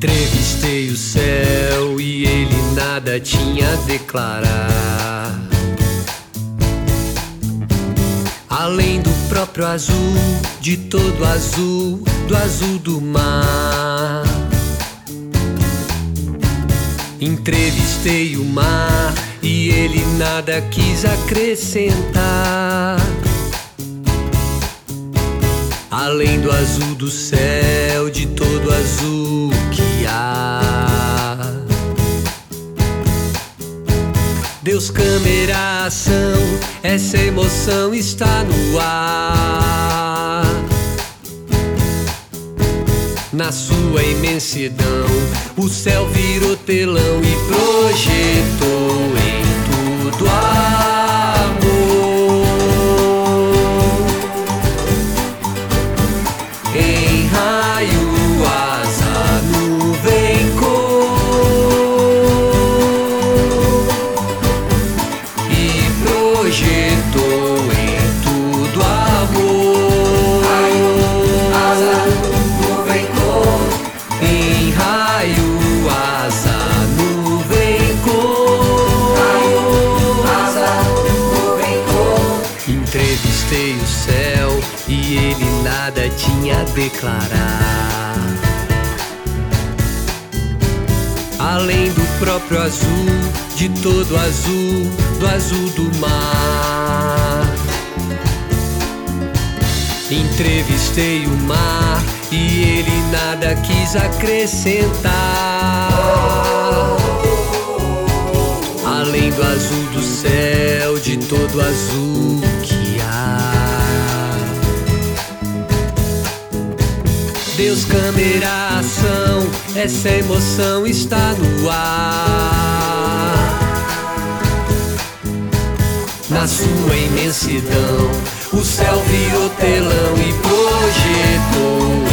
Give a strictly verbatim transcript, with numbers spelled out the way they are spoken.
Entrevistei o céu e ele nada tinha a declarar, além do próprio azul, de todo azul, do azul do mar. Entrevistei o mar e ele nada quis acrescentar, além do azul do céu, de todo azul que há. Deus, câmera, ação, essa emoção está no ar. Na sua imensidão, o céu virou telão e projetou em tudo amor. Em raio, asa, nuvem, cor, e projetou em tudo amor. Raio, asa, nuvem, cor, em raio, asa, nuvem, cor, raio, asa, nuvem, cor. Entrevistei o céu e ele nada tinha a declarar, além do próprio azul, de todo azul, do azul do mar. Entrevistei o mar e ele nada quis acrescentar, além do azul do céu, de todo azul que há. Deus, câmera, ação, essa emoção está no ar. Na sua imensidão, o céu virou telão e projetou